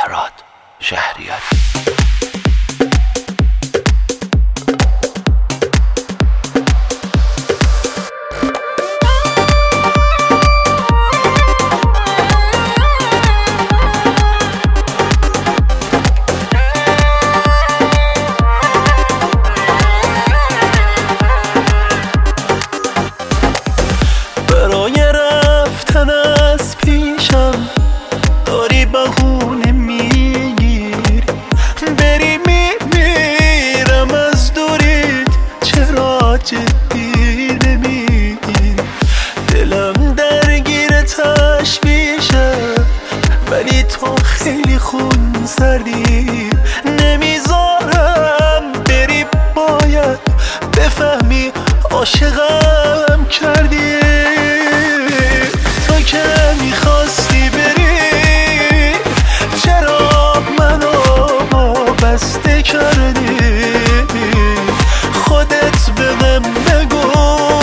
فرهاد شهریاری. بهونه میگیری بری میمیرم از دوریت، چرا جدی نمیگیری؟ دلم درگیر تشویشه ولی تو خیلی خون سردی، نمیذارم بری، باید بفهمی عاشقم کردی. تو که میخواستی بری بسته کردی، خودت بهم بگو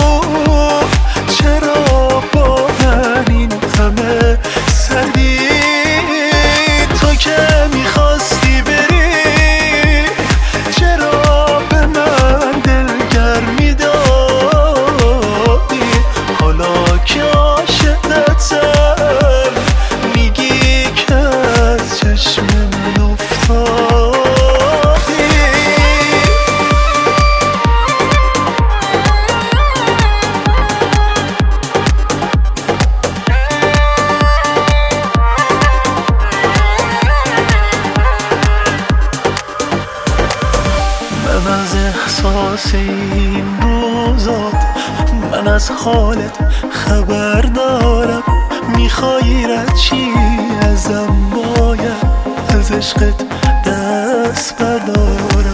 چرا با من این همه سردی؟ تو که میخواستی بری چرا به من دلگرمی دادی؟ حالا که عاشقتم میگی که از چشم من افتاد. من از احساس این روزات، من از حالت خبر دارم، میخوای رد چی ازم؟ باید از عشقت دست بردارم.